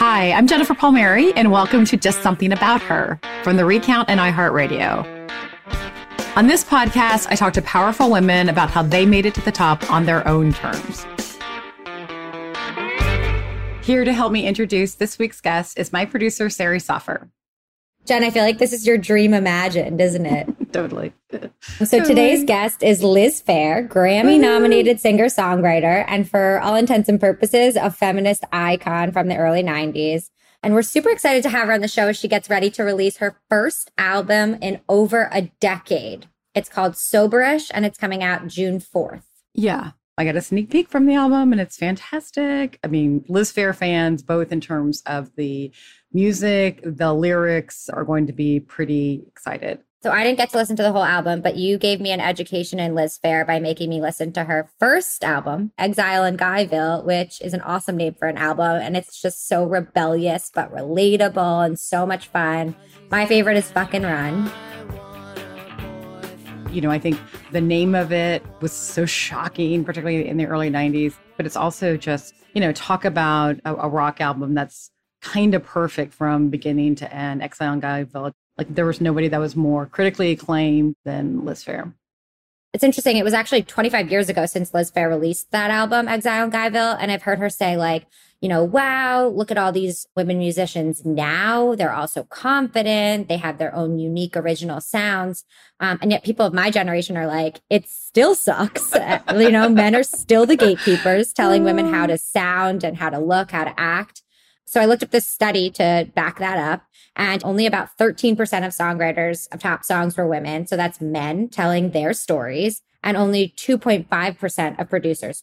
Hi, I'm Jennifer Palmieri, and welcome to Just Something About Her from The Recount and iHeartRadio. On this podcast, I talk to powerful women about how they made it to the top on their own terms. Here to help me introduce this week's guest is my producer, Sari Soffer. Jen, I feel like this is your dream imagined, isn't it? Totally. So today's guest is Liz Phair, Grammy-nominated singer-songwriter, and for all intents and purposes, a feminist icon from the early 90s. And we're super excited to have her on the show as she gets ready to release her first album in over a decade. It's called Soberish, and it's coming out June 4th. Yeah. I got a sneak peek from the album, and it's fantastic. I mean, Liz Phair fans, both in terms of the music, the lyrics, are going to be pretty excited. So I didn't get to listen to the whole album, but you gave me an education in Liz Phair by making me listen to her first album, Exile in Guyville, which is an awesome name for an album. And it's just so rebellious, but relatable and so much fun. My favorite is Fucking Run. You know, I think the name of it was so shocking, particularly in the early 90s. But it's also just, you know, talk about a rock album that's kind of perfect from beginning to end. Exile in Guyville. Like, there was nobody that was more critically acclaimed than Liz Phair. It's interesting. It was actually 25 years ago since Liz Phair released that album, Exile in Guyville. And I've heard her say, like, you know, wow, look at all these women musicians now. They're all so confident. They have their own unique original sounds. And yet people of my generation are like, it still sucks. You know, men are still the gatekeepers telling women how to sound and how to look, how to act. So I looked up this study to back that up, and only about 13% of songwriters of top songs were women. So that's men telling their stories, and only 2.5% of producers,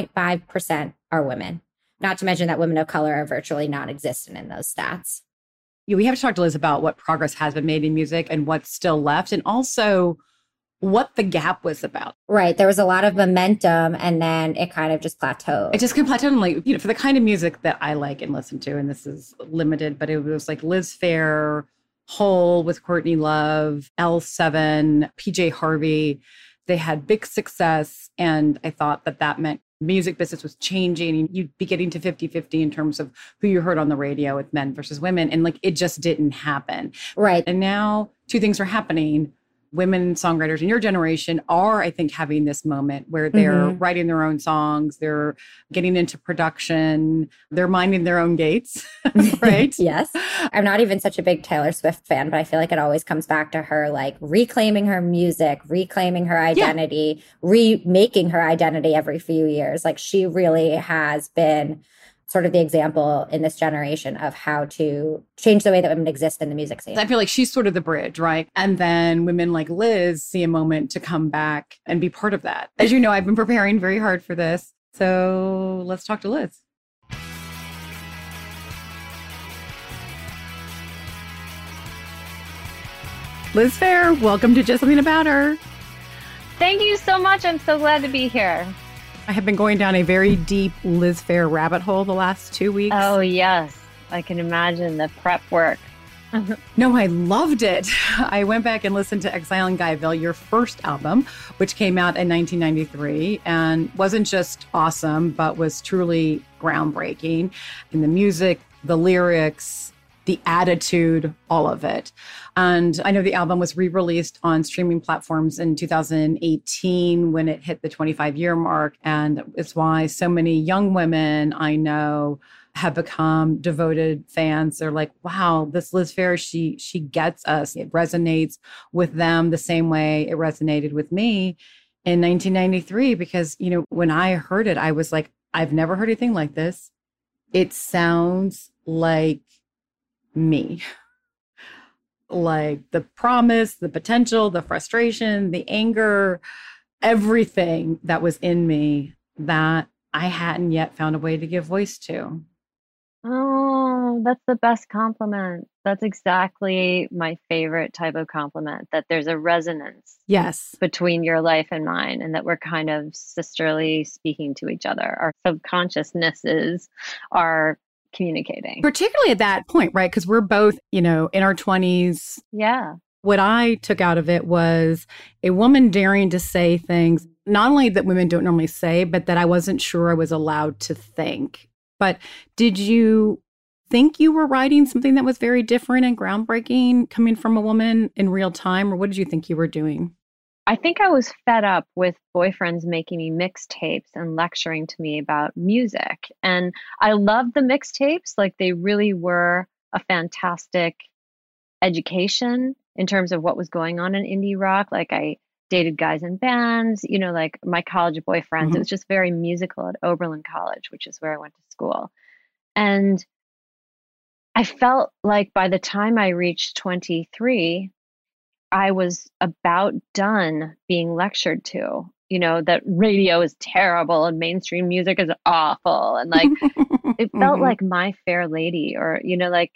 2.5% are women. Not to mention that women of color are virtually non-existent in those stats. We have to talk to Liz about what progress has been made in music and what's still left, and also what the gap was about. Right. There was a lot of momentum, and then it kind of just plateaued. It just kind of plateaued. And, like, you know, for the kind of music that I like and listen to, and this is limited, but it was like Liz Phair, Hole with Courtney Love, L7, PJ Harvey. They had big success, and I thought that meant music business was changing. You'd be getting to 50-50 in terms of who you heard on the radio with men versus women. And like, it just didn't happen. Right. And now two things are happening. Women songwriters in your generation are, I think, having this moment where they're writing their own songs, they're getting into production, they're minding their own gates, right? Yes. I'm not even such a big Taylor Swift fan, but I feel like it always comes back to her, like, reclaiming her music, reclaiming her identity, remaking her identity every few years. Like, she really has been sort of the example in this generation of how to change the way that women exist in the music scene. I feel like she's sort of the bridge, right? And then women like Liz see a moment to come back and be part of that. As you know, I've been preparing very hard for this. So let's talk to Liz. Liz Phair, welcome to Just Something About Her. Thank you so much. I'm so glad to be here. I have been going down a very deep Liz Phair rabbit hole the last 2 weeks. Oh, yes. I can imagine the prep work. No, I loved it. I went back and listened to Exile in Guyville, your first album, which came out in 1993 and wasn't just awesome, but was truly groundbreaking in the music, the lyrics, the attitude, all of it. And I know the album was re-released on streaming platforms in 2018 when it hit the 25-year mark. And it's why so many young women I know have become devoted fans. They're like, wow, this Liz Phair, she gets us. It resonates with them the same way it resonated with me in 1993. Because, you know, when I heard it, I was like, I've never heard anything like this. It sounds like me. Like the promise, the potential, the frustration, the anger, everything that was in me that I hadn't yet found a way to give voice to. Oh, that's the best compliment. That's exactly my favorite type of compliment, that there's a resonance Yes. between your life and mine, and that we're kind of sisterly speaking to each other. Our subconsciousnesses are communicating. Particularly at that point, right? Because we're both, you know, in our 20s. Yeah. What I took out of it was a woman daring to say things, not only that women don't normally say, but that I wasn't sure I was allowed to think. But did you think you were writing something that was very different and groundbreaking coming from a woman in real time? Or what did you think you were doing? I think I was fed up with boyfriends making me mixtapes and lecturing to me about music. And I loved the mixtapes. Like they really were a fantastic education in terms of what was going on in indie rock. Like I dated guys in bands, like my college boyfriends. It was just very musical at Oberlin College, which is where I went to school. And I felt like by the time I reached 23, I was about done being lectured to, that radio is terrible and mainstream music is awful. And like, it felt like My Fair Lady or, like,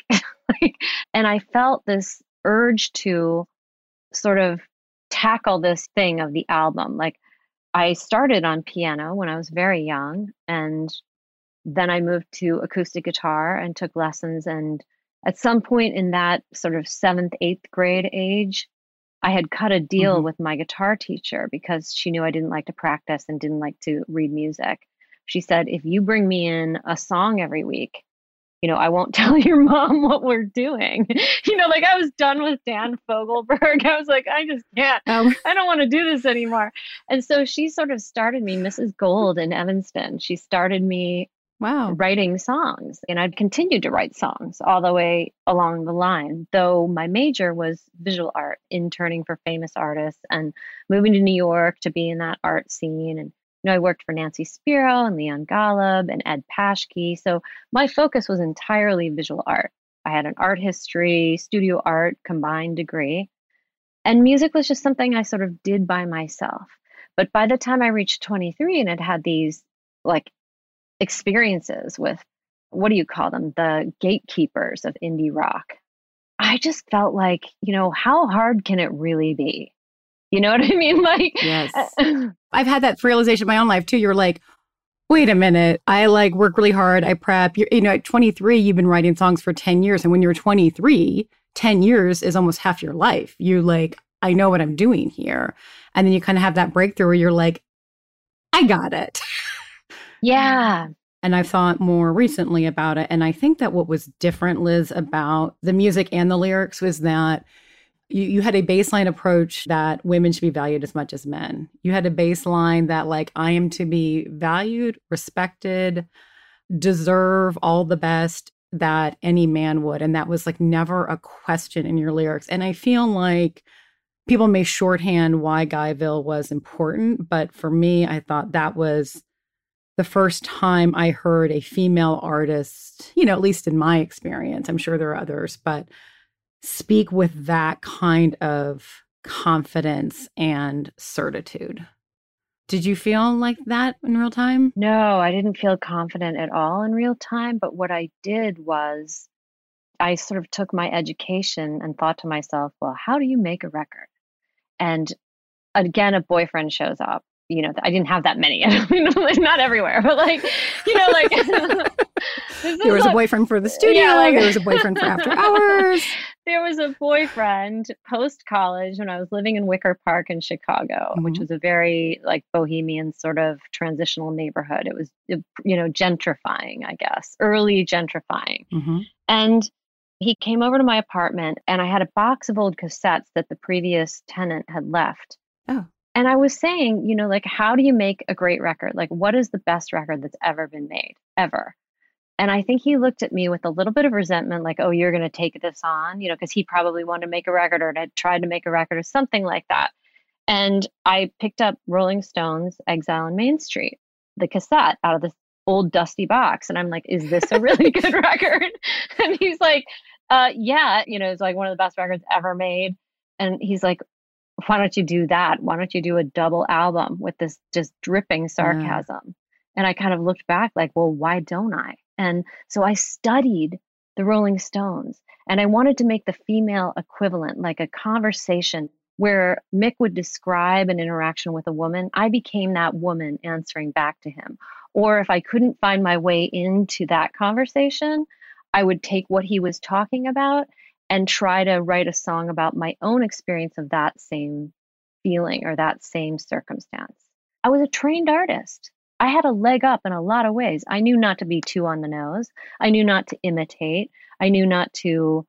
and I felt this urge to sort of tackle this thing of the album. Like I started on piano when I was very young, and then I moved to acoustic guitar and took lessons. And at some point in that sort of 7th, 8th grade age, I had cut a deal with my guitar teacher because she knew I didn't like to practice and didn't like to read music. She said, if you bring me in a song every week, I won't tell your mom what we're doing. Like I was done with Dan Fogelberg. I was like, I just can't. I don't want to do this anymore. And so she sort of started me, Mrs. Gold in Evanston. She started me writing songs. And I'd continued to write songs all the way along the line, though my major was visual art, interning for famous artists and moving to New York to be in that art scene. And I worked for Nancy Spiro and Leon Golub and Ed Paschke. So my focus was entirely visual art. I had an art history, studio art combined degree. And music was just something I sort of did by myself. But by the time I reached 23 and had these like experiences with, what do you call them? The gatekeepers of indie rock. I just felt like, how hard can it really be? You know what I mean? Like, yes. I've had that realization in my own life too. You're like, wait a minute. I like work really hard. I prep. At 23, you've been writing songs for 10 years. And when you're 23, 10 years is almost half your life. You like, I know what I'm doing here. And then you kind of have that breakthrough where you're like, I got it. Yeah. And I've thought more recently about it. And I think that what was different, Liz, about the music and the lyrics was that you had a baseline approach that women should be valued as much as men. You had a baseline that like, I am to be valued, respected, deserve all the best that any man would. And that was like never a question in your lyrics. And I feel like people may shorthand why Guyville was important. But for me, I thought that was the first time I heard a female artist, at least in my experience, I'm sure there are others, but speak with that kind of confidence and certitude. Did you feel like that in real time? No, I didn't feel confident at all in real time. But what I did was I sort of took my education and thought to myself, well, how do you make a record? And again, a boyfriend shows up. I didn't have that many. Not everywhere, but like, there was a boyfriend for the studio. Yeah, there was a boyfriend for after hours. There was a boyfriend post-college when I was living in Wicker Park in Chicago, which was a very like bohemian sort of transitional neighborhood. It was, gentrifying, I guess, early gentrifying. And he came over to my apartment and I had a box of old cassettes that the previous tenant had left. Oh. And I was saying, like, how do you make a great record? Like, what is the best record that's ever been made, ever? And I think he looked at me with a little bit of resentment, like, oh, you're going to take this on, because he probably wanted to make a record or had tried to make a record or something like that. And I picked up Rolling Stones' Exile on Main Street, the cassette out of this old dusty box. And I'm like, is this a really good record? And he's like, yeah, it's like one of the best records ever made. And he's like, why don't you do that? Why don't you do a double album with this just dripping sarcasm? And I kind of looked back like, well, why don't I? And so I studied the Rolling Stones and I wanted to make the female equivalent, like a conversation where Mick would describe an interaction with a woman. I became that woman answering back to him. Or if I couldn't find my way into that conversation, I would take what he was talking about and try to write a song about my own experience of that same feeling or that same circumstance. I was a trained artist. I had a leg up in a lot of ways. I knew not to be too on the nose. I knew not to imitate. I knew not to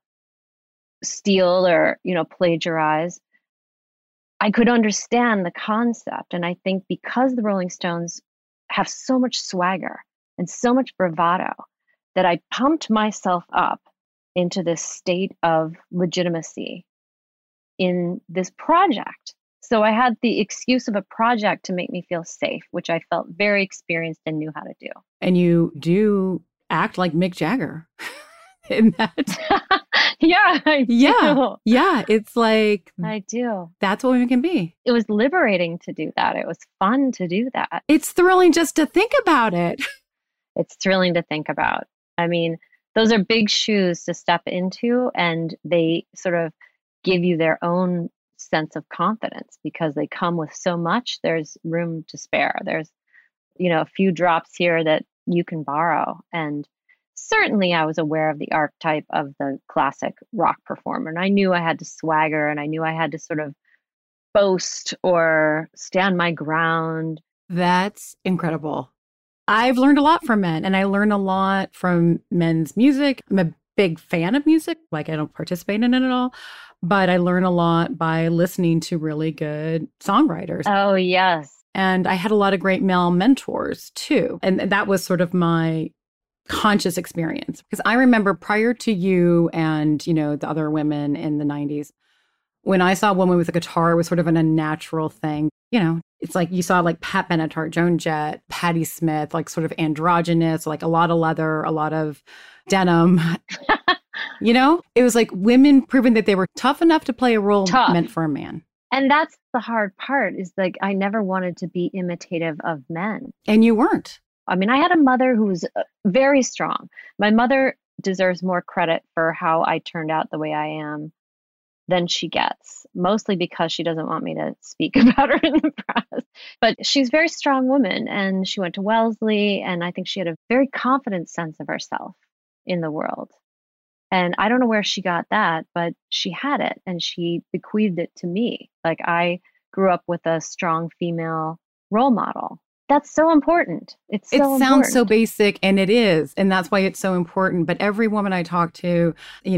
steal or, plagiarize. I could understand the concept. And I think because the Rolling Stones have so much swagger and so much bravado, that I pumped myself up into this state of legitimacy in this project. So I had the excuse of a project to make me feel safe, which I felt very experienced and knew how to do. And you do act like Mick Jagger in that. Yeah, I do. Yeah. It's like, I do. That's what women can be. It was liberating to do that. It was fun to do that. It's thrilling just to think about it. It's thrilling to think about. I mean, those are big shoes to step into, and they sort of give you their own sense of confidence because they come with so much. There's room to spare. There's, a few drops here that you can borrow. And certainly I was aware of the archetype of the classic rock performer. And I knew I had to swagger, and I knew I had to sort of boast or stand my ground. That's incredible. I've learned a lot from men, and I learn a lot from men's music. I'm a big fan of music. Like, I don't participate in it at all, but I learn a lot by listening to really good songwriters. Oh, yes. And I had a lot of great male mentors too. And that was sort of my conscious experience. Because I remember prior to you and, the other women in the 90s, when I saw a woman with a guitar, it was sort of an unnatural thing. It's like you saw like Pat Benatar, Joan Jett, Patti Smith, like sort of androgynous, like a lot of leather, a lot of denim. It was like women proving that they were tough enough to play a role meant for a man. And that's the hard part, is like, I never wanted to be imitative of men. And you weren't. I mean, I had a mother who was very strong. My mother deserves more credit for how I turned out the way I am than she gets, mostly because she doesn't want me to speak about her in the press. But she's a very strong woman, and she went to Wellesley, and I think she had a very confident sense of herself in the world. And I don't know where she got that, but she had it, and she bequeathed it to me. Like, I grew up with a strong female role model. That's so important. It sounds so basic, and it is. And that's why it's so important. But every woman I talk to,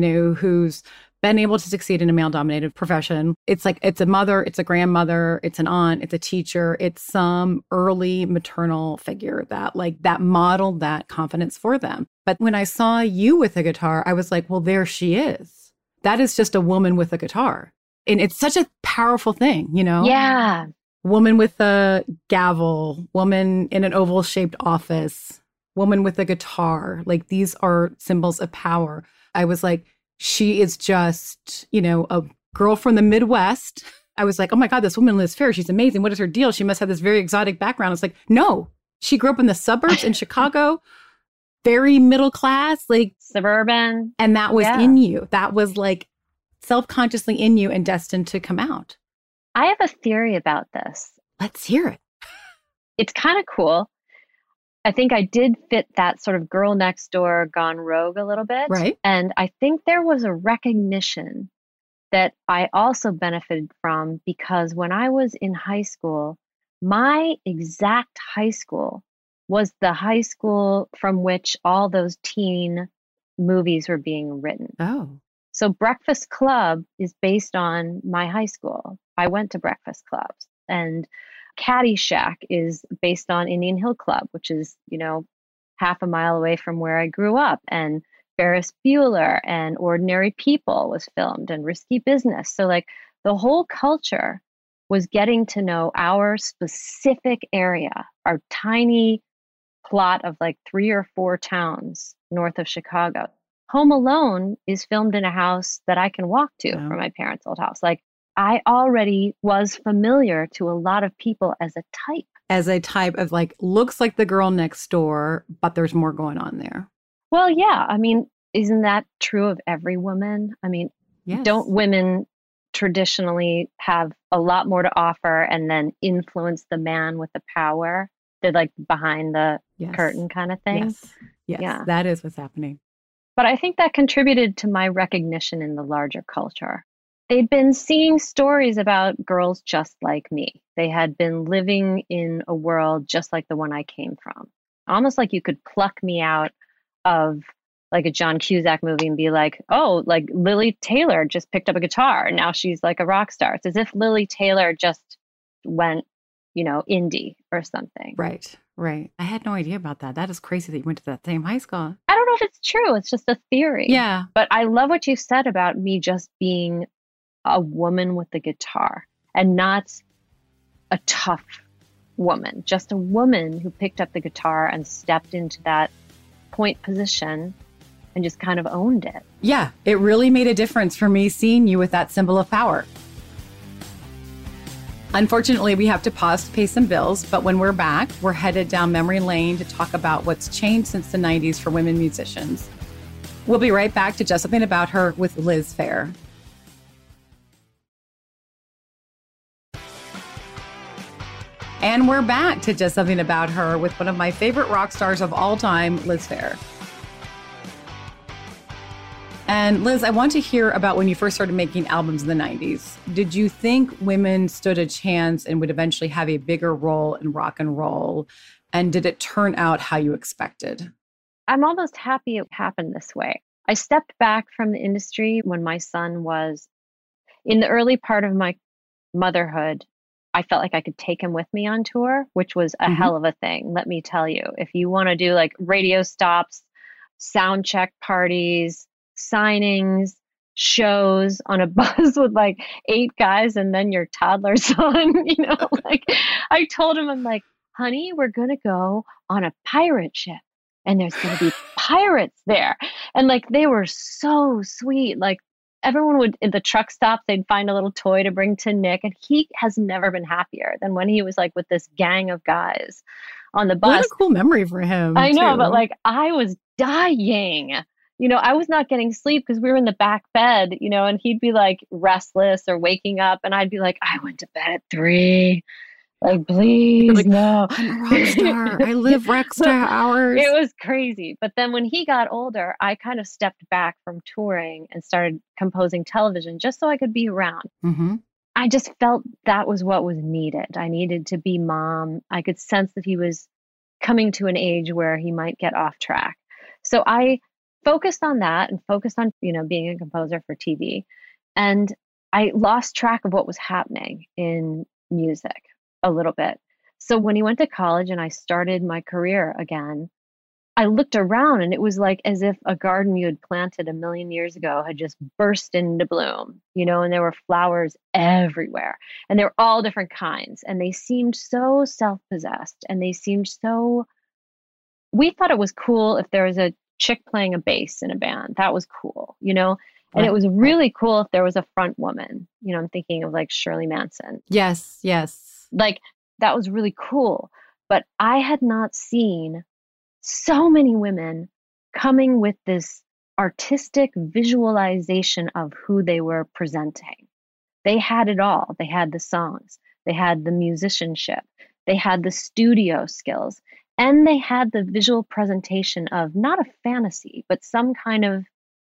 who's been able to succeed in a male-dominated profession, it's like it's a mother, it's a grandmother, it's an aunt, it's a teacher, it's some early maternal figure that modeled that confidence for them. But when I saw you with a guitar, I was like, well, there she is. That is just a woman with a guitar. And it's such a powerful thing, Yeah. Woman with a gavel, woman in an oval-shaped office, woman with a guitar. Like, these are symbols of power. I was like, she is just, a girl from the Midwest. I was like, oh my God, this woman lives fair. She's amazing. What is her deal? She must have this very exotic background. It's like, no, she grew up in the suburbs in Chicago, very middle class, like suburban. And that was in you. That was like self-consciously in you and destined to come out. I have a theory about this. Let's hear it. It's kind of cool. I think I did fit that sort of girl next door gone rogue a little bit. Right. And I think there was a recognition that I also benefited from, because when I was in high school, my exact high school was the high school from which all those teen movies were being written. Oh. So Breakfast Club is based on my high school. I went to breakfast clubs. And Caddyshack is based on Indian Hill Club, which is, half a mile away from where I grew up. And Ferris Bueller and Ordinary People was filmed, and Risky Business. So like the whole culture was getting to know our specific area, our tiny plot of like 3 or 4 towns north of Chicago. Home Alone is filmed in a house that I can walk to from my parents' old house. Like, I already was familiar to a lot of people as a type. As a type of like, looks like the girl next door, but there's more going on there. Well, yeah. I mean, isn't that true of every woman? I mean, yes. Don't women traditionally have a lot more to offer and then influence the man with the power? They're like behind the curtain kind of thing. Yes. Yeah. That is what's happening. But I think that contributed to my recognition in the larger culture. they'd been seeing stories about girls just like me. They had been living in a world just like the one I came from. Almost like you could pluck me out of like a John Cusack movie and be like, oh, like Lily Taylor just picked up a guitar and now she's like a rock star. It's as if Lily Taylor just went, indie or something. Right. Right. I had no idea about that. That is crazy that you went to that same high school. I don't know if it's true. It's just a theory. Yeah. But I love what you said about me just being a woman with a guitar and not a tough woman, just a woman who picked up the guitar and stepped into that point position and just kind of owned it. Yeah, it really made a difference for me seeing you with that symbol of power. Unfortunately, we have to pause to pay some bills, but when we're back, we're headed down memory lane to talk about what's changed since the 90s for women musicians. We'll be right back to Just Something About Her with Liz Phair. And we're back to Just Something About Her with one of my favorite rock stars of all time, Liz Phair. And Liz, I want to hear about when you first started making albums in the 90s. Did you think women stood a chance and would eventually have a bigger role in rock and roll? And did it turn out how you expected? I'm almost happy it happened this way. I stepped back from the industry when my son was in the early part of my motherhood. I felt like I could take him with me on tour, which was a hell of a thing. Let me tell you, if you want to do like radio stops, sound check parties, signings, shows on a bus with like 8 guys and then your toddler son, like I told him, I'm like, honey, we're going to go on a pirate ship and there's going to be pirates there. And like, they were so sweet. Like everyone would, at the truck stop, they'd find a little toy to bring to Nick. And he has never been happier than when he was like with this gang of guys on the bus. What a cool memory for him. I know, too. but like I was dying. I was not getting sleep because we were in the back bed, and he'd be like restless or waking up. And I'd be like, I went to bed at 3. Like, please, like, no. I'm a rock star. I live rock star hours. It was crazy. But then when he got older, I kind of stepped back from touring and started composing television just so I could be around. Mm-hmm. I just felt that was what was needed. I needed to be mom. I could sense that he was coming to an age where he might get off track. So I focused on that and focused on, being a composer for TV. And I lost track of what was happening in music a little bit. So when he went to college and I started my career again, I looked around and it was like as if a garden you had planted 1,000,000 years ago had just burst into bloom, and there were flowers everywhere and they were all different kinds. And they seemed so self-possessed and they seemed so, we thought it was cool if there was a chick playing a bass in a band. That was cool, and it was really cool if there was a front woman. I'm thinking of like Shirley Manson. Yes. Like that was really cool. But I had not seen so many women coming with this artistic visualization of who they were presenting. They had it all. They had the songs, they had the musicianship, they had the studio skills, and they had the visual presentation of not a fantasy, but some kind of,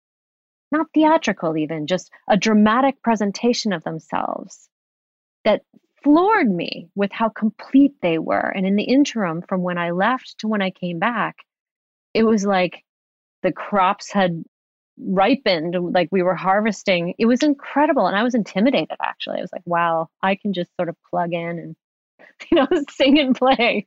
not theatrical even, just a dramatic presentation of themselves that floored me with how complete they were. And in the interim, from when I left to when I came back, it was like the crops had ripened, like we were harvesting. It was incredible. And I was intimidated, actually. I was like, wow, I can just sort of plug in and, sing and play.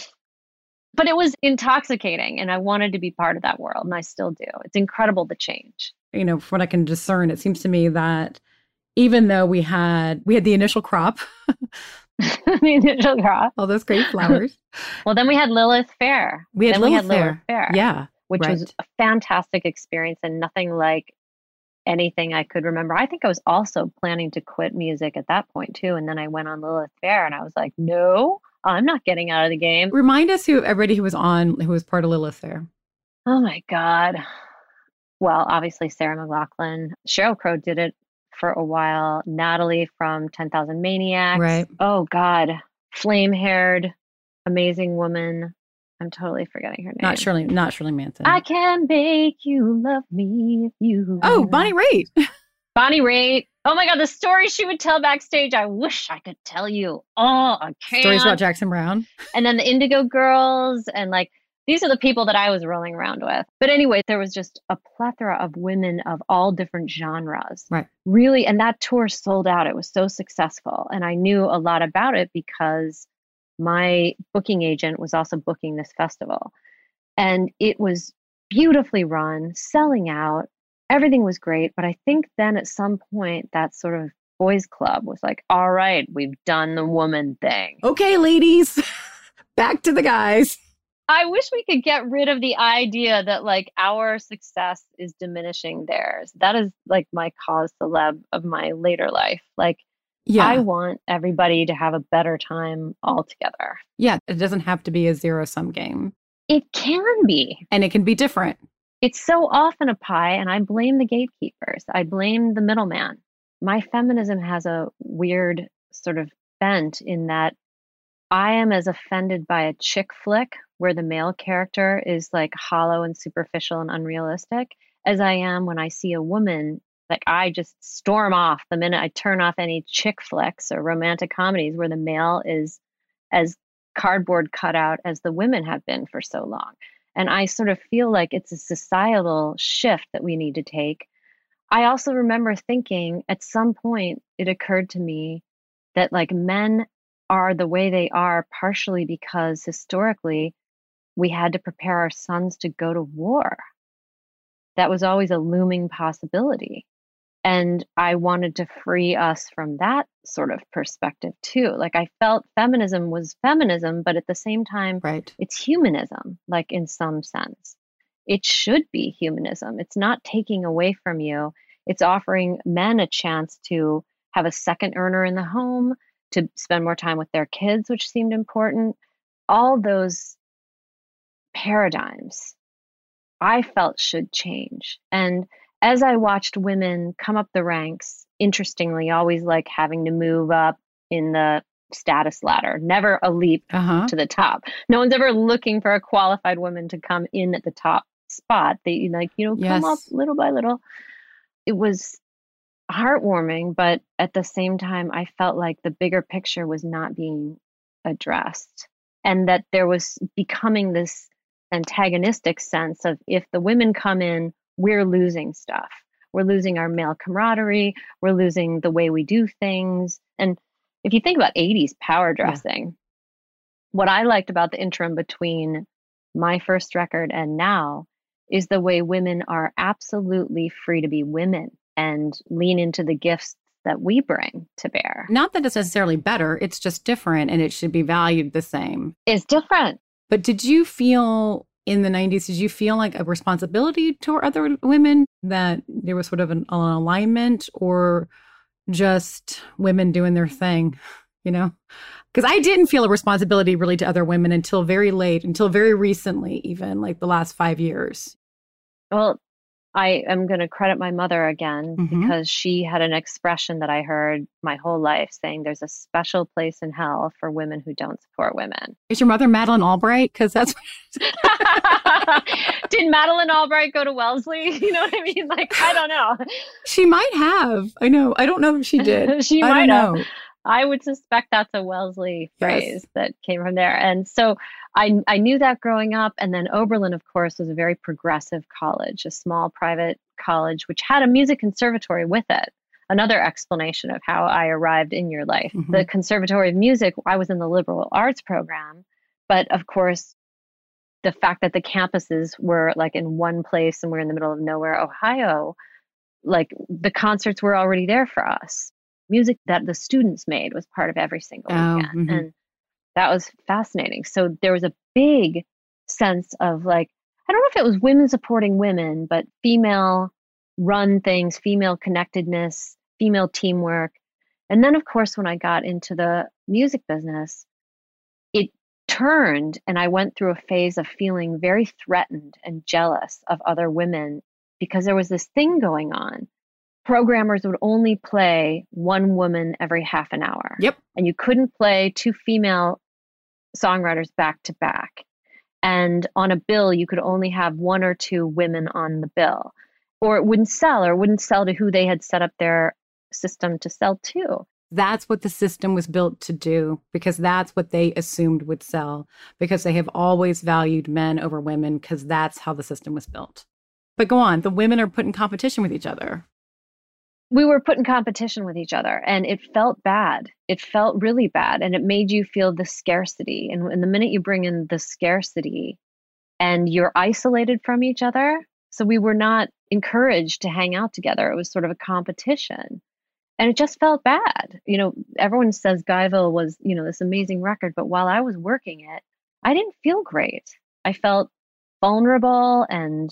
But it was intoxicating and I wanted to be part of that world. And I still do. It's incredible, the change. From what I can discern, it seems to me that even though we had the initial crop, all those great flowers. Well, then we had Lilith Phair. We had Lilith Phair. Yeah. Which was a fantastic experience and nothing like anything I could remember. I think I was also planning to quit music at that point too. And then I went on Lilith Phair and I was like, no, I'm not getting out of the game. Remind us everybody who was part of Lilith Phair. Oh my God. Well, obviously Sarah McLachlan. Sheryl Crow did it for a while. Natalie from 10,000 Maniacs. Right. Oh God. Flame-haired, amazing woman. I'm totally forgetting her name. Not Shirley Manson. I can make you love me if you. Oh, Bonnie Raitt. Bonnie Raitt. Oh my God, the stories she would tell backstage. I wish I could tell you. Oh, I can't. Stories about Jackson Browne. And then the Indigo Girls. And like, these are the people that I was rolling around with. But anyway, there was just a plethora of women of all different genres. Right. Really. And that tour sold out. It was so successful. And I knew a lot about it because my booking agent was also booking this festival. And it was beautifully run, selling out. Everything was great. But I think then at some point, that sort of boys club was like, all right, we've done the woman thing. Okay, ladies, back to the guys. I wish we could get rid of the idea that like our success is diminishing theirs. That is like my cause célèbre of my later life. Like, Yeah. I want everybody to have a better time altogether. Yeah. It doesn't have to be a zero-sum game. It can be. And it can be different. It's so often a pie, and I blame the gatekeepers. I blame the middleman. My feminism has a weird sort of bent in that I am as offended by a chick flick where the male character is like hollow and superficial and unrealistic as I am when I see a woman. Like, I just storm off the minute I turn off any chick flicks or romantic comedies where the male is as cardboard cutout as the women have been for so long. And I sort of feel like it's a societal shift that we need to take. I also remember thinking at some point it occurred to me that like men are the way they are partially because historically we had to prepare our sons to go to war. That was always a looming possibility. And I wanted to free us from that sort of perspective too. Like, I felt feminism was feminism, but at the same time, Right. it's humanism, like in some sense. It should be humanism. It's not taking away from you. It's offering men a chance to have a second earner in the home, to spend more time with their kids, which seemed important. All those paradigms I felt should change. And as I watched women come up the ranks, interestingly, always like having to move up in the status ladder, never a leap to the top. No one's ever looking for a qualified woman to come in at the top spot. They come up little by little. It was heartwarming, but at the same time, I felt like the bigger picture was not being addressed, and that there was becoming this antagonistic sense of, if the women come in, we're losing stuff. We're losing our male camaraderie. We're losing the way we do things. And if you think about 80s power dressing, what I liked about the interim between my first record and now is the way women are absolutely free to be women and lean into the gifts that we bring to bear. Not that it's necessarily better, it's just different, and it should be valued the same. It's different. But did you feel in the 90s, did you feel like a responsibility to other women, that there was sort of an alignment, or just women doing their thing, you know? Because I didn't feel a responsibility really to other women until very late, until very recently, even like the last 5 years. Well, I am going to credit my mother again, because she had an expression that I heard my whole life, saying there's a special place in hell for women who don't support women. Is your mother Madeleine Albright? Because that's... Did Madeleine Albright go to Wellesley? You know what I mean? Like, I don't know. She might have. I know. I don't know if she did. She I might don't have. know. I would suspect that's a Wellesley phrase that came from there. And so I knew that growing up. And then Oberlin, of course, was a very progressive college, a small private college, which had a music conservatory with it. Another explanation of how I arrived in your life. The Conservatory of Music, I was in the liberal arts program. But of course, the fact that the campuses were like in one place and we're in the middle of nowhere, Ohio, like the concerts were already there for us. Music that the students made was part of every single weekend. And that was fascinating. So there was a big sense of like, I don't know if it was women supporting women, but female run things, female connectedness, female teamwork. And then, of course, when I got into the music business, it turned, and I went through a phase of feeling very threatened and jealous of other women, because there was this thing going on. Programmers would only play one woman every half an hour. Yep. And you couldn't play two female songwriters back to back. And on a bill, you could only have one or two women on the bill. or it wouldn't sell, or wouldn't sell to who they had set up their system to sell to. That's what the system was built to do, because that's what they assumed would sell, because they have always valued men over women, because that's how the system was built. But go on, the women are put in competition with each other. We were put in competition with each other, and it felt bad. It felt really bad, and it made you feel the scarcity. And the minute you bring in the scarcity and you're isolated from each other, so we were not encouraged to hang out together. It was sort of a competition. And it just felt bad. Everyone says Guyville was, this amazing record, but while I was working it, I didn't feel great. I felt vulnerable and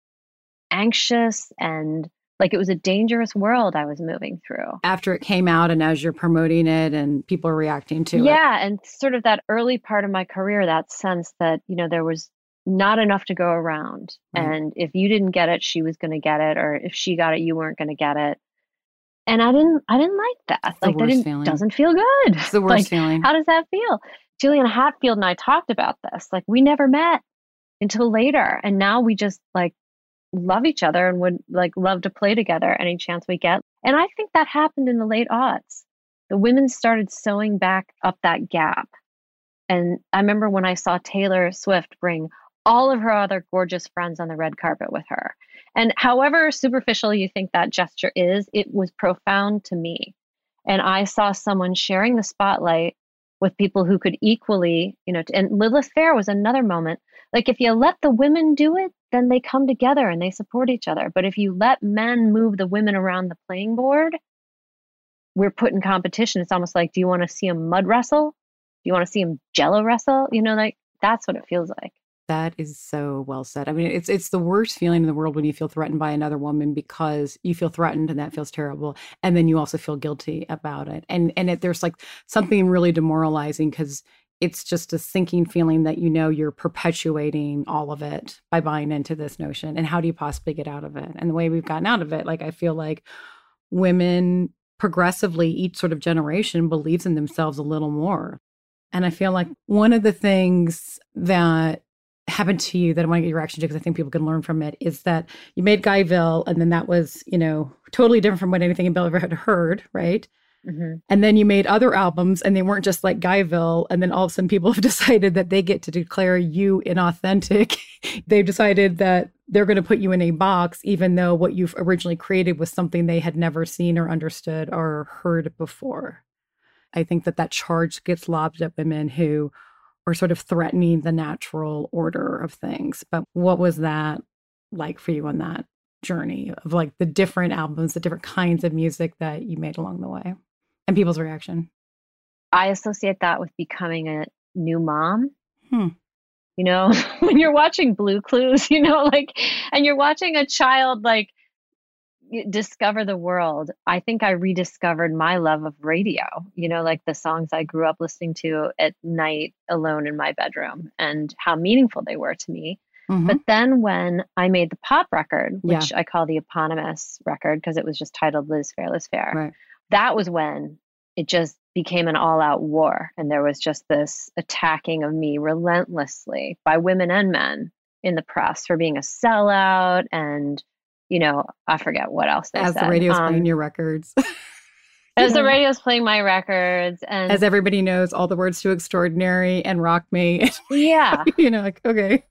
anxious, and like it was a dangerous world I was moving through. After it came out and as you're promoting it and people are reacting to it. Yeah, and sort of that early part of my career, that sense that, there was not enough to go around. Right. And if you didn't get it, she was going to get it, or if she got it, you weren't going to get it. And I didn't like that. Like that doesn't feel good. It's the worst feeling. How does that feel? Juliana Hatfield and I talked about this. Like we never met until later. And now we just like love each other and would like love to play together any chance we get. And I think that happened in the late aughts. The women started sewing back up that gap. And I remember when I saw Taylor Swift bring all of her other gorgeous friends on the red carpet with her. And however superficial you think that gesture is, it was profound to me. And I saw someone sharing the spotlight with people who could equally, and Lilith Fair was another moment. Like if you let the women do it, then they come together and they support each other. But if you let men move the women around the playing board, we're put in competition. It's almost like, do you want to see them mud wrestle? Do you want to see them jello wrestle? Like that's what it feels like. That is so well said. I mean, it's the worst feeling in the world when you feel threatened by another woman, because you feel threatened and that feels terrible. And then you also feel guilty about it. And there's like something really demoralizing, because it's just a sinking feeling that, you're perpetuating all of it by buying into this notion. And how do you possibly get out of it? And the way we've gotten out of it, like, I feel like women progressively, each sort of generation believes in themselves a little more. And I feel like one of the things that happened to you that I want to get your reaction to, because I think people can learn from it, is that you made Guyville, and then that was, totally different from what anything Bill ever had heard, right? Mm-hmm. And then you made other albums, and they weren't just like Guyville. And then all of a sudden people have decided that they get to declare you inauthentic. They've decided that they're going to put you in a box, even though what you've originally created was something they had never seen or understood or heard before. I think that charge gets lobbed at women who or sort of threatening the natural order of things. But what was that like for you on that journey of like the different albums, the different kinds of music that you made along the way, and people's reaction? I associate that with becoming a new mom. When you're watching Blue Clues, and you're watching a child like discover the world. I think I rediscovered my love of radio, like the songs I grew up listening to at night alone in my bedroom, and how meaningful they were to me. Mm-hmm. But then when I made the pop record, which Yeah. I call the eponymous record because it was just titled Liz Fair, Liz Fair, Right. that was when it just became an all-out war. And there was just this attacking of me relentlessly by women and men in the press for being a sellout, and I forget what else they As said. the radio's playing your records. As the radio's playing my records. And as everybody knows all the words to Extraordinary and Rock Me. yeah. Like, okay.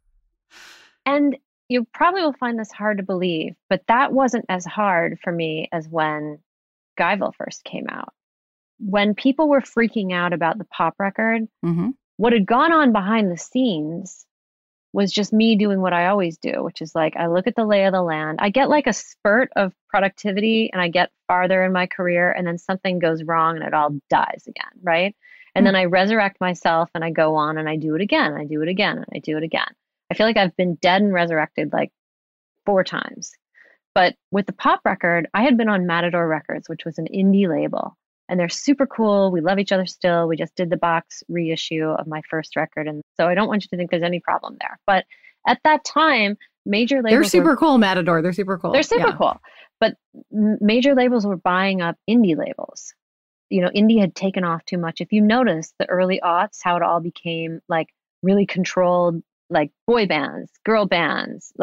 And you probably will find this hard to believe, but that wasn't as hard for me as when Guyville first came out. When people were freaking out about the pop record, Mm-hmm. what had gone on behind the scenes was just me doing what I always do, which is like, I look at the lay of the land. I get like a spurt of productivity and I get farther in my career, and then something goes wrong and it all dies again, right? And then I resurrect myself and I go on and I do it again. I do it again and I do it again. I feel like I've been dead and resurrected like 4 times. But with the pop record, I had been on Matador Records, which was an indie label. And they're super cool. We love each other still. We just did the box reissue of my first record. And so I don't want you to think there's any problem there. But at that time, major labels... They're super cool, Matador. They're super cool. They're super cool. But major labels were buying up indie labels. Indie had taken off too much. If you notice the early aughts, how it all became like really controlled, like boy bands, girl bands, like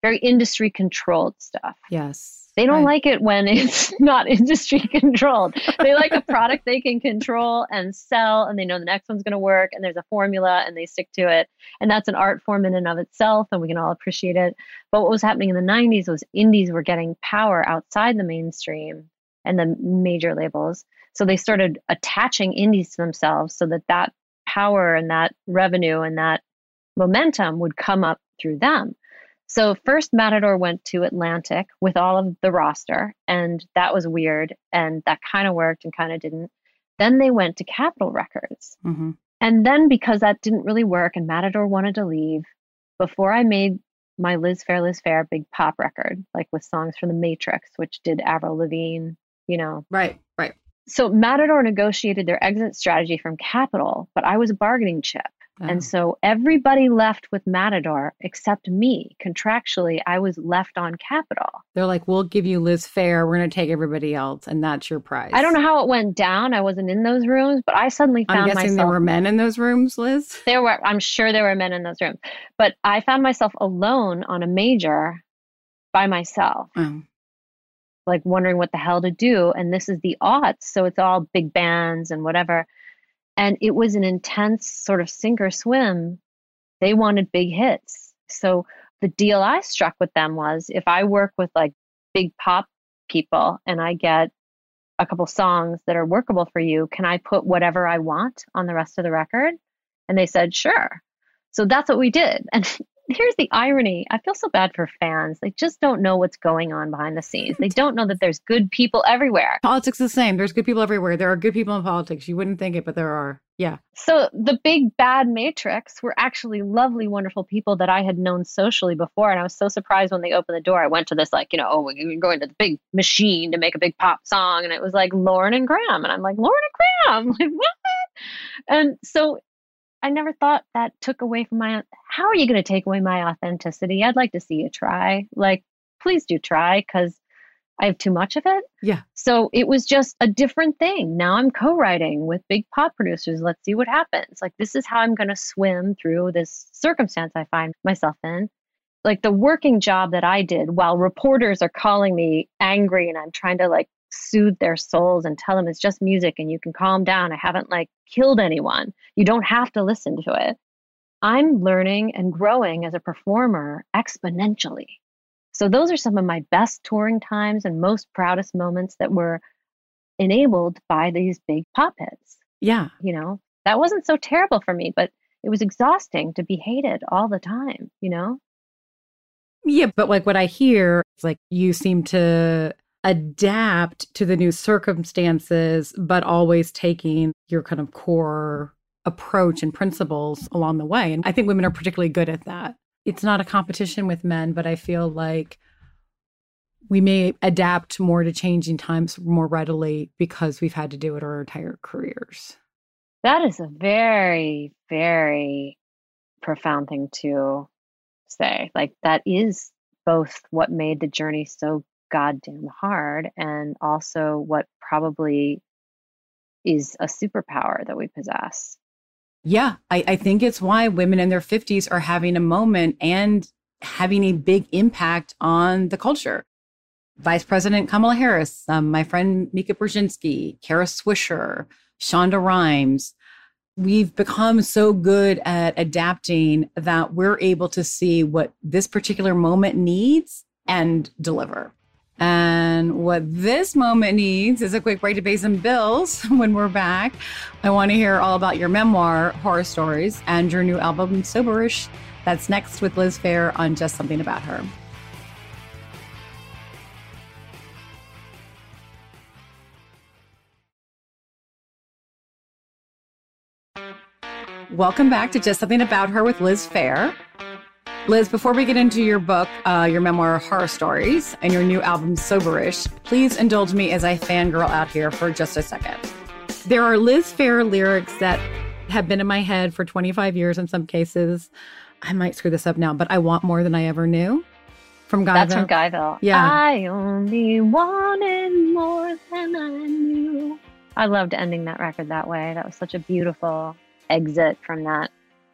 very industry controlled stuff. Yes. They don't like it when it's not industry controlled. They like a product they can control and sell, and they know the next one's going to work, and there's a formula, and they stick to it. And that's an art form in and of itself, and we can all appreciate it. But what was happening in the 90s was indies were getting power outside the mainstream and the major labels. So they started attaching indies to themselves so that that power and that revenue and that momentum would come up through them. So first Matador went to Atlantic with all of the roster, and that was weird, and that kind of worked and kind of didn't. Then they went to Capitol Records. Mm-hmm. And then because that didn't really work and Matador wanted to leave, before I made my Liz Phair big pop record, like with songs from The Matrix, which did Avril Lavigne, you know. Right. So Matador negotiated their exit strategy from Capitol, but I was a bargaining chip. Oh. And so everybody left with Matador except me. Contractually, I was left on Capitol. They're like, we'll give you Liz Phair. We're going to take everybody else. And that's your prize. I don't know how it went down. I wasn't in those rooms, but I suddenly found myself. I'm guessing there were men in those rooms, Liz? I'm sure there were men in those rooms. But I found myself alone on a major by myself. Oh. Like wondering what the hell to do. And this is the aughts. So it's all big bands and whatever. And it was an intense sort of sink or swim. They wanted big hits. So the deal I struck with them was if I work with like big pop people and I get a couple songs that are workable for you, can I put whatever I want on the rest of the record? And they said, sure. So that's what we did. And here's the irony. I feel so bad for fans. They just don't know what's going on behind the scenes. They don't know that there's good people everywhere. Politics is the same. There's good people everywhere. There are good people in politics. You wouldn't think it, but there are. Yeah. So the big bad Matrix were actually lovely, wonderful people that I had known socially before. And I was so surprised when they opened the door. I went to this like, we're going to the big machine to make a big pop song. And it was like Lauren and Graham. And I'm like, Lauren and Graham? Like, what? And so I never thought that took away from how are you going to take away my authenticity? I'd like to see you try. Like, please do try, because I have too much of it. Yeah. So it was just a different thing. Now I'm co-writing with big pop producers. Let's see what happens. Like, this is how I'm going to swim through this circumstance I find myself in. Like the working job that I did while reporters are calling me angry and I'm trying to like soothe their souls and tell them it's just music and you can calm down. I haven't like killed anyone. You don't have to listen to it. I'm learning and growing as a performer exponentially. So those are some of my best touring times and most proudest moments that were enabled by these big pop hits. Yeah. That wasn't so terrible for me, but it was exhausting to be hated all the time, Yeah, but like what I hear is like you seem to adapt to the new circumstances, but always taking your kind of core approach and principles along the way. And I think women are particularly good at that. It's not a competition with men, but I feel like we may adapt more to changing times more readily because we've had to do it our entire careers. That is a very, very profound thing to say. Like, that is both what made the journey so goddamn hard and also what probably is a superpower that we possess. Yeah, I think it's why women in their 50s are having a moment and having a big impact on the culture. Vice President Kamala Harris, my friend Mika Brzezinski, Kara Swisher, Shonda Rhimes. We've become so good at adapting that we're able to see what this particular moment needs and deliver. And what this moment needs is a quick break to pay some bills. When we're back, I want to hear all about your memoir, Horror Stories, and your new album, Soberish. That's next with Liz Phair on Just Something About Her. Welcome back to Just Something About Her with Liz Phair. Liz, before we get into your book, your memoir, Horror Stories, and your new album, Soberish, please indulge me as I fangirl out here for just a second. There are Liz Phair lyrics that have been in my head for 25 years in some cases. I might screw this up now, but I want more than I ever knew. From Guyville. That's from Guyville. Yeah. I only wanted more than I knew. I loved ending that record that way. That was such a beautiful exit from that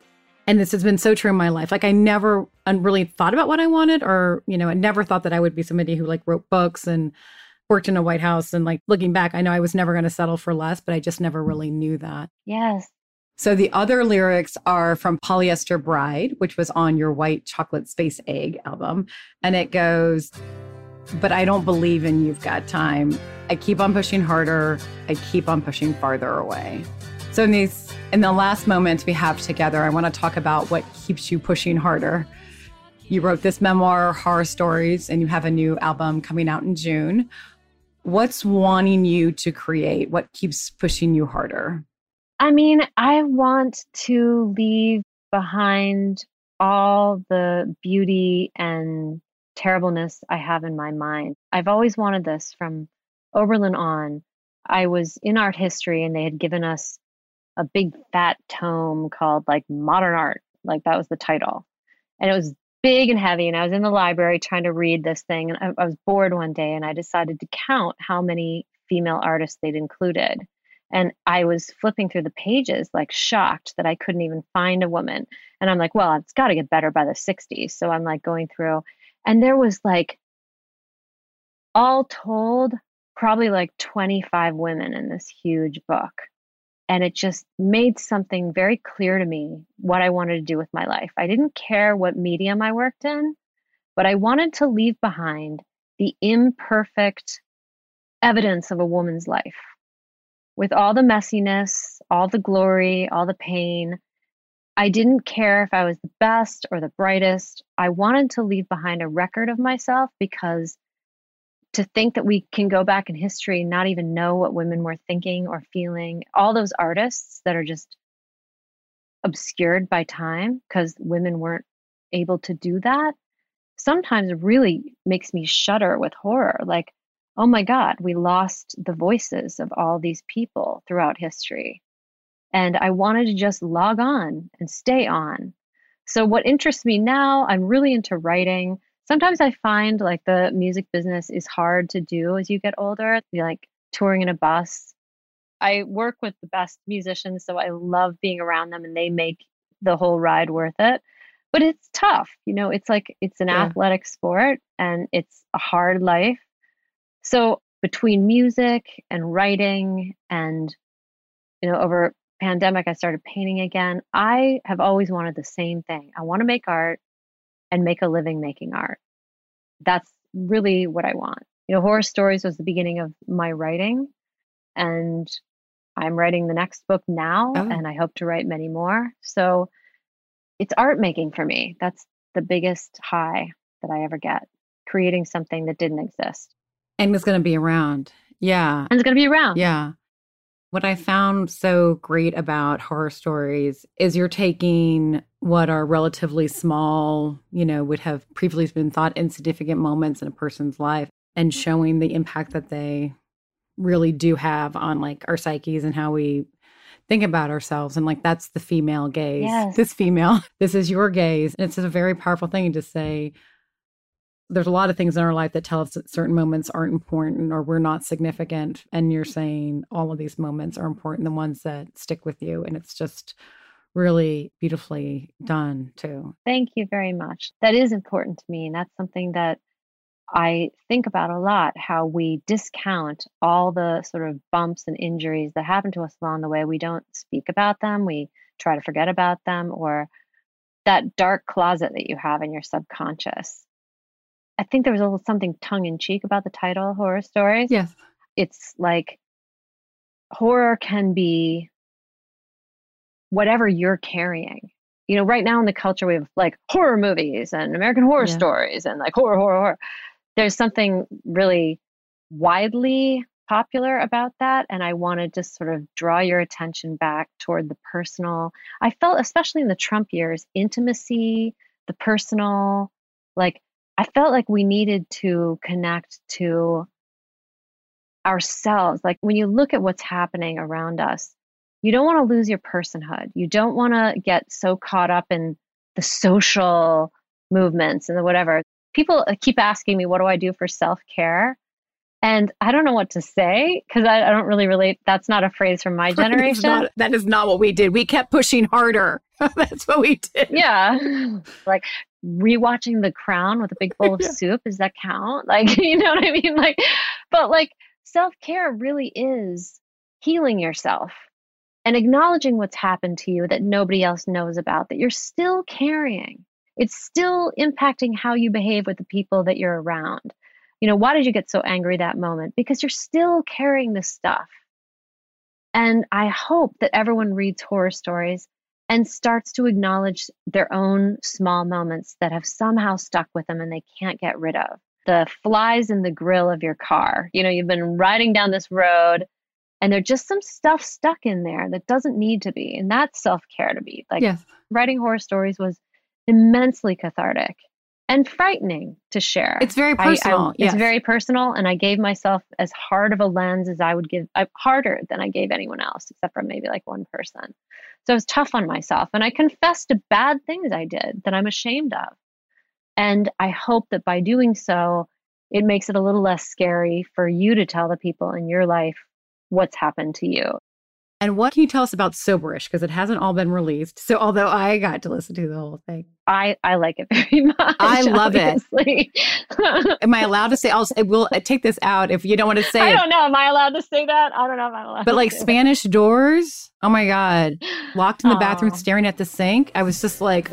And this has been so true in my life. Like I never really thought about what I wanted, or, I never thought that I would be somebody who like wrote books and worked in a White House. And like looking back, I know I was never going to settle for less, but I just never really knew that. Yes. So the other lyrics are from Polyester Bride, which was on your White Chocolate Space Egg album. And it goes, but I don't believe in you've got time. I keep on pushing harder. I keep on pushing farther away. So in the last moments we have together, I want to talk about what keeps you pushing harder. You wrote this memoir, Horror Stories, and you have a new album coming out in June. What's wanting you to create? What keeps pushing you harder? I mean, I want to leave behind all the beauty and terribleness I have in my mind. I've always wanted this from Oberlin on. I was in art history and they had given us a big fat tome called like Modern Art. Like that was the title. And it was big and heavy. And I was in the library trying to read this thing. And I was bored one day and I decided to count how many female artists they'd included. And I was flipping through the pages, like shocked that I couldn't even find a woman. And I'm like, well, it's got to get better by the 60s. So I'm like going through, and there was like, all told, probably like 25 women in this huge book. And it just made something very clear to me what I wanted to do with my life. I didn't care what medium I worked in, but I wanted to leave behind the imperfect evidence of a woman's life. With all the messiness, all the glory, all the pain, I didn't care if I was the best or the brightest. I wanted to leave behind a record of myself, because to think that we can go back in history and not even know what women were thinking or feeling, all those artists that are just obscured by time because women weren't able to do that, sometimes really makes me shudder with horror. Like, oh my God, we lost the voices of all these people throughout history. And I wanted to just log on and stay on. So what interests me now, I'm really into writing. Sometimes I find like the music business is hard to do as you get older. You're like touring in a bus. I work with the best musicians, so I love being around them and they make the whole ride worth it. But it's tough. It's like it's an athletic sport and it's a hard life. So between music and writing and, over pandemic, I started painting again. I have always wanted the same thing. I want to make art and make a living making art. That's really what I want. Horror Stories was the beginning of my writing, and I'm writing the next book now, and I hope to write many more. So it's art making for me. That's the biggest high that I ever get, creating something that didn't exist. And it's going to be around. Yeah. And it's going to be around. Yeah. What I found so great about Horror Stories is you're taking what are relatively small, would have previously been thought insignificant moments in a person's life and showing the impact that they really do have on like our psyches and how we think about ourselves. And like, that's the female gaze. Yes. This is your gaze. And it's a very powerful thing to say. There's a lot of things in our life that tell us that certain moments aren't important or we're not significant. And you're saying all of these moments are important, the ones that stick with you. And it's just really beautifully done too. Thank you very much. That is important to me. And that's something that I think about a lot, how we discount all the sort of bumps and injuries that happen to us along the way. We don't speak about them. We try to forget about them, or that dark closet that you have in your subconscious. I think there was a little something tongue in cheek about the title, Horror Stories. Yes. It's like horror can be whatever you're carrying. Right now in the culture, we have like horror movies and American Horror Stories and like horror. There's something really widely popular about that. And I wanted to sort of draw your attention back toward the personal. I felt, especially in the Trump years, intimacy, the personal, like, I felt like we needed to connect to ourselves. Like when you look at what's happening around us, you don't want to lose your personhood. You don't want to get so caught up in the social movements and the whatever. People keep asking me, what do I do for self-care? And I don't know what to say because I don't really relate. That's not a phrase from my generation. That is not what we did. We kept pushing harder. That's what we did. Yeah. Like rewatching The Crown with a big bowl of soup. Does that count? Like, you know what I mean? Like, but like self-care really is healing yourself and acknowledging what's happened to you that nobody else knows about, that you're still carrying. It's still impacting how you behave with the people that you're around. You know, why did you get so angry that moment? Because you're still carrying this stuff. And I hope that everyone reads horror stories and starts to acknowledge their own small moments that have somehow stuck with them and they can't get rid of. The flies in the grill of your car. You know, you've been riding down this road and there's just some stuff stuck in there that doesn't need to be. And that's self-care to me. Like writing horror stories was immensely cathartic and frightening to share. It's very personal. It's very personal. And I gave myself as hard of a lens as I would give, harder than I gave anyone else, except for maybe like one person. So I was tough on myself. And I confessed to bad things I did that I'm ashamed of. And I hope that by doing so, it makes it a little less scary for you to tell the people in your life what's happened to you. And what can you tell us about Soberish? Because it hasn't all been released. So although I got to listen to the whole thing. I like it very much. I love it. Am I allowed to say, we'll take this out if you don't want to say it. I don't know. Am I allowed to say that? I don't know if I'm allowed But like Spanish Doors, oh my God. Locked in the bathroom staring at the sink. I was just like,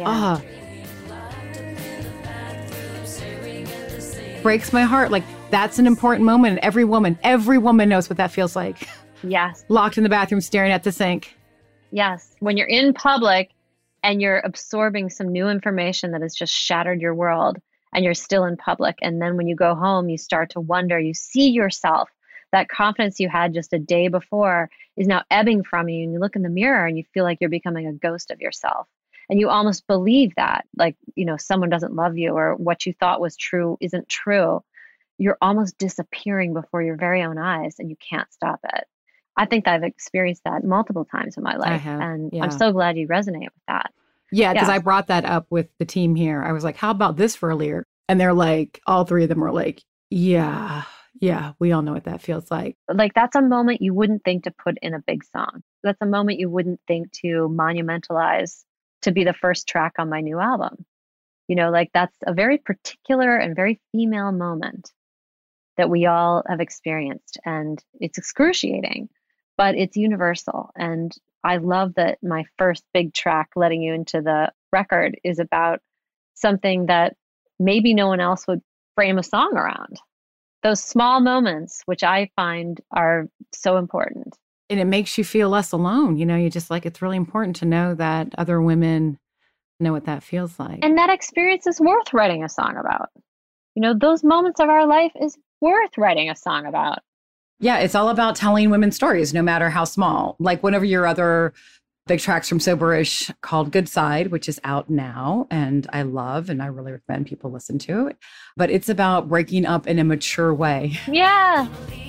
breaks my heart. Like that's an important moment. And every woman knows what that feels like. Yes. Locked in the bathroom staring at the sink. Yes. When you're in public and you're absorbing some new information that has just shattered your world and you're still in public. And then when you go home, you start to wonder, you see yourself, that confidence you had just a day before is now ebbing from you. And you look in the mirror and you feel like you're becoming a ghost of yourself. And you almost believe that, like, you know, someone doesn't love you or what you thought was true isn't true. You're almost disappearing before your very own eyes and you can't stop it. I think I've experienced that multiple times in my life. And I'm so glad you resonate with that. Yeah, because I brought that up with the team here. I was like, how about this for a lyric? And they're like, all three of them were like, yeah, we all know what that feels like. Like that's a moment you wouldn't think to put in a big song. That's a moment you wouldn't think to monumentalize to be the first track on my new album. You know, like that's a very particular and very female moment that we all have experienced. And it's excruciating, but it's universal. And I love that my first big track, Letting You Into the Record, is about something that maybe no one else would frame a song around. Those small moments, which I find are so important. And it makes you feel less alone. You know, you just like, it's really important to know that other women know what that feels like. And that experience is worth writing a song about. You know, those moments of our life is worth writing a song about. Yeah, it's all about telling women's stories, no matter how small. Like one of your other big tracks from Soberish called Good Side, which is out now and I love and I really recommend people listen to it. But it's about breaking up in a mature way. Yeah.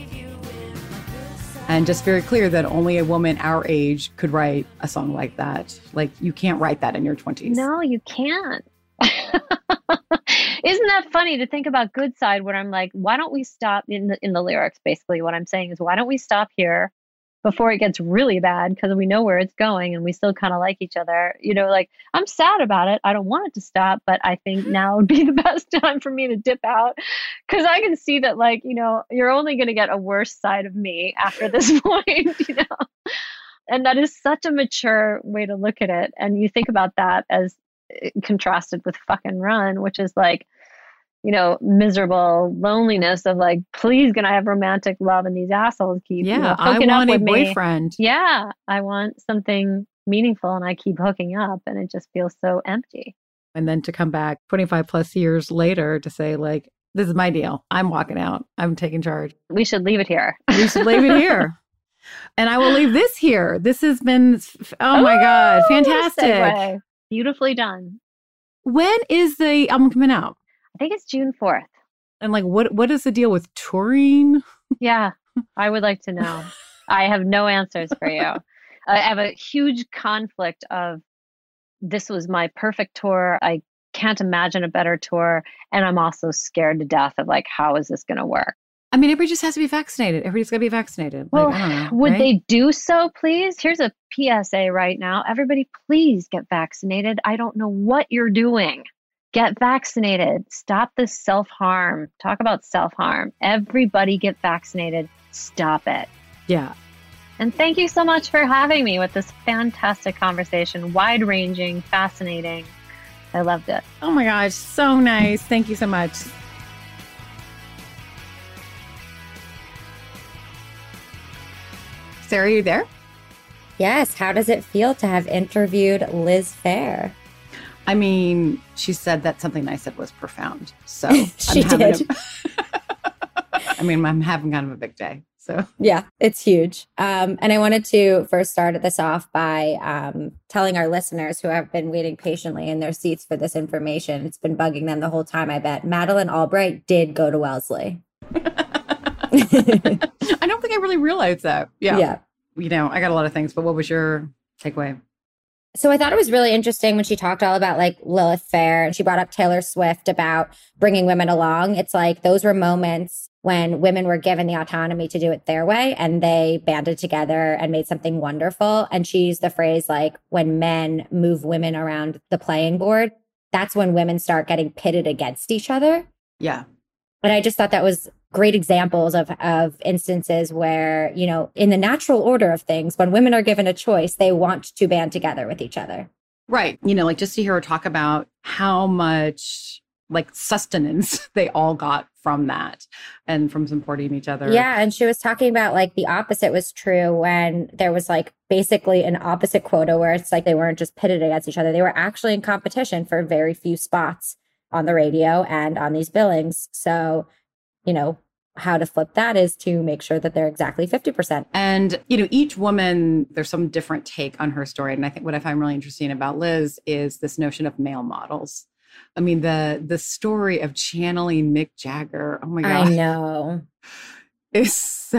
And just very clear that only a woman our age could write a song like that. Like you can't write that in your 20s. No, you can't. Isn't that funny to think about Good Side when I'm like, why don't we stop in the lyrics? Basically what I'm saying is, why don't we stop here before it gets really bad? Because we know where it's going and we still kind of like each other. You know, like I'm sad about it. I don't want it to stop, but I think now would be the best time for me to dip out because I can see that, like, you know, you're only going to get a worse side of me after this point, you know? And that is such a mature way to look at it. And you think about that as contrasted with Fucking Run, which is like, you know, miserable loneliness of like, please, can I have romantic love and these assholes keep I want a boyfriend. Yeah, I want something meaningful and I keep hooking up and it just feels so empty. And then to come back 25 plus years later to say like, this is my deal. I'm walking out. I'm taking charge. We should leave it here. We should leave it here. And I will leave this here. This has been, oh my God, fantastic. Segue. Beautifully done. When is the album coming out? I think it's June 4th. And like, what is the deal with touring? Yeah, I would like to know. I have no answers for you. I have a huge conflict of this was my perfect tour. I can't imagine a better tour. And I'm also scared to death of like, how is this going to work? I mean, everybody just has to be vaccinated. Everybody's got to be vaccinated. Well, I don't know, would right? they do so, please? Here's a PSA right now. Everybody, please get vaccinated. I don't know what you're doing. Get vaccinated. Stop this self-harm. Talk about self-harm. Everybody get vaccinated. Stop it. Yeah. And thank you so much for having me with this fantastic conversation. Wide-ranging, fascinating. I loved it. Oh my gosh, so nice. Thank you so much. Sarah, are you there? Yes. How does it feel to have interviewed Liz Phair? I mean, she said that something I said was profound. So She did. I'm having kind of a big day. So yeah, it's huge. And I wanted to first start this off by telling our listeners who have been waiting patiently in their seats for this information. It's been bugging them the whole time, I bet. Madeleine Albright did go to Wellesley. I don't think I really realized that. Yeah. You know, I got a lot of things, but what was your takeaway? So I thought it was really interesting when she talked all about like Lilith Fair and she brought up Taylor Swift about bringing women along. It's like those were moments when women were given the autonomy to do it their way and they banded together and made something wonderful. And she used the phrase like when men move women around the playing board, that's when women start getting pitted against each other. Yeah. And I just thought that was great examples of instances where, you know, in the natural order of things, when women are given a choice, they want to band together with each other. Right. You know, like just to hear her talk about how much like sustenance they all got from that and from supporting each other. Yeah. And she was talking about like the opposite was true when there was like basically an opposite quota where it's like they weren't just pitted against each other. They were actually in competition for very few spots on the radio and on these billings. So, you know, how to flip that is to make sure that they're exactly 50%. And, you know, each woman, there's some different take on her story. And I think what I find really interesting about Liz is this notion of male models. I mean, the story of channeling Mick Jagger, oh my God. I know. Is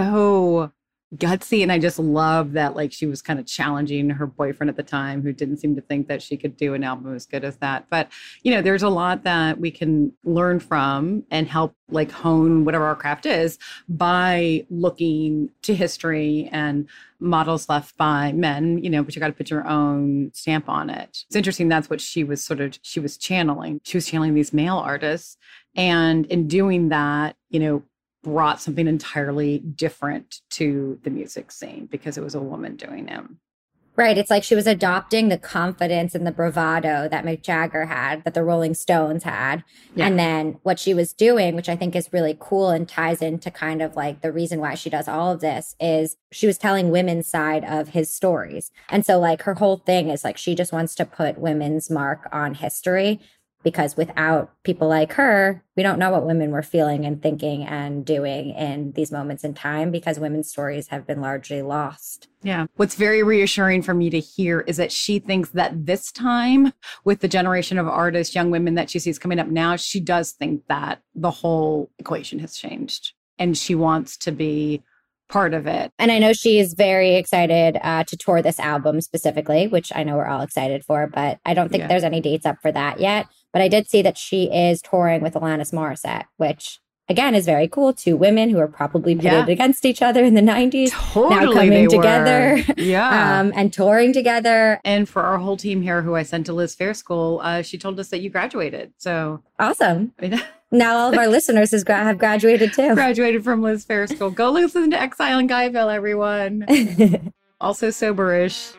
so gutsy. And I just love that, like, she was kind of challenging her boyfriend at the time who didn't seem to think that she could do an album as good as that. But, you know, there's a lot that we can learn from and help like hone whatever our craft is by looking to history and models left by men, you know, but you got to put your own stamp on it. It's interesting. That's what she was channeling. She was channeling these male artists. And in doing that, you know, brought something entirely different to the music scene because it was a woman doing it. Right. It's like she was adopting the confidence and the bravado that Mick Jagger had, that the Rolling Stones had. Yeah. And then what she was doing, which I think is really cool and ties into kind of like the reason why she does all of this, is she was telling women's side of his stories. And so like her whole thing is like she just wants to put women's mark on history. Because without people like her, we don't know what women were feeling and thinking and doing in these moments in time because women's stories have been largely lost. Yeah. What's very reassuring for me to hear is that she thinks that this time with the generation of artists, young women that she sees coming up now, she does think that the whole equation has changed and she wants to be part of it. And I know she is very excited to tour this album specifically, which I know we're all excited for, but I don't think there's any dates up for that yet. But I did see that she is touring with Alanis Morissette, which again is very cool. Two women who are probably pitted against each other in the 90s. Totally, now coming together. Yeah. And touring together. And for our whole team here who I sent to Liz Phair School, she told us that you graduated. So awesome. Now all of our listeners have graduated too. Graduated from Liz Phair School. Go listen to Exile in Guyville, everyone. Also soberish.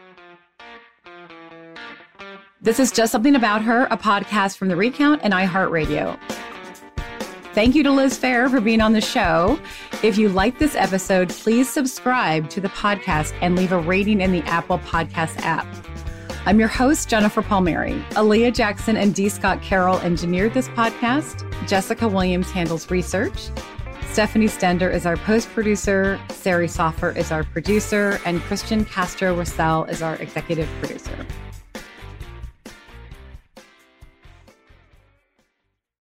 This is Just Something About Her, a podcast from The Recount and iHeartRadio. Thank you to Liz Phair for being on the show. If you like this episode, please subscribe to the podcast and leave a rating in the Apple Podcast app. I'm your host, Jennifer Palmieri. Aaliyah Jackson and D. Scott Carroll engineered this podcast. Jessica Williams handles research. Stephanie Stender is our post-producer. Sari Soffer is our producer. And Christian Castro-Russell is our executive producer.